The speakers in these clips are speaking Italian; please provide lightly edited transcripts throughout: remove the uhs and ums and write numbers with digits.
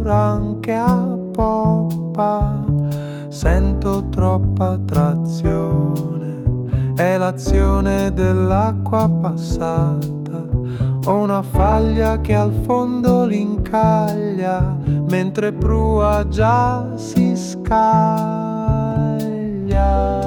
anche a poppa. Sento troppa trazione, è l'azione dell'acqua passata. Ho una faglia che al fondo l'incaglia, mentre prua già si scaglia.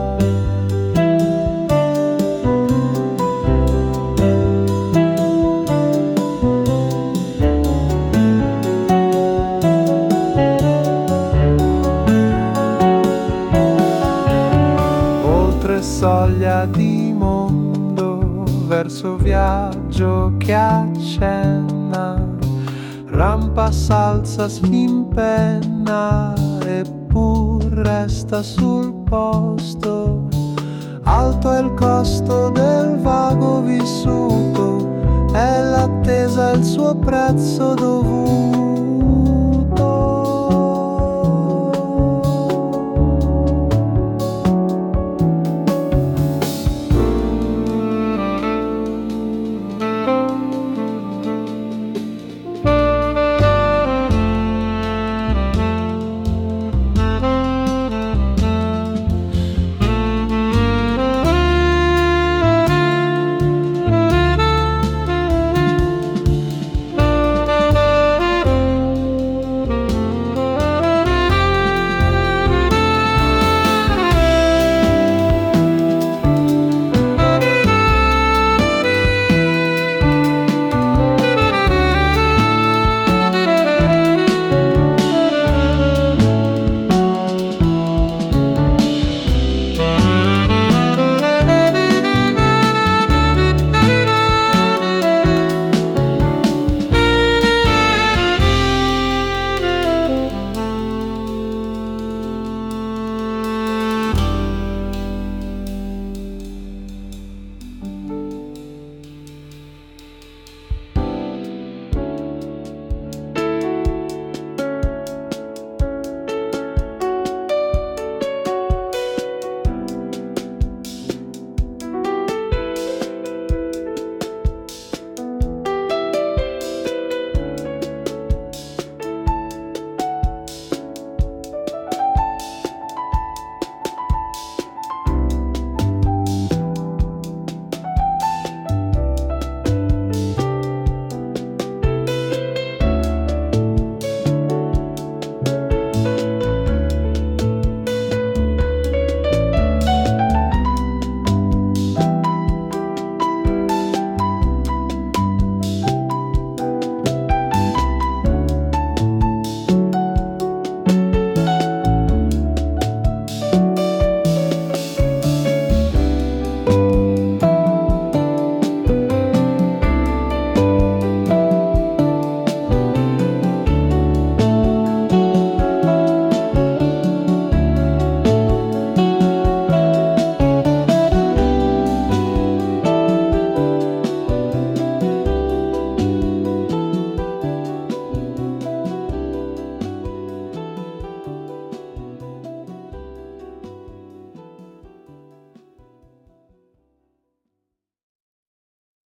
Soglia di mondo verso viaggio che accenna, rampa s'alza, si impenna eppur resta sul posto. Alto è il costo del vago vissuto, è l'attesa il suo prezzo dovuto.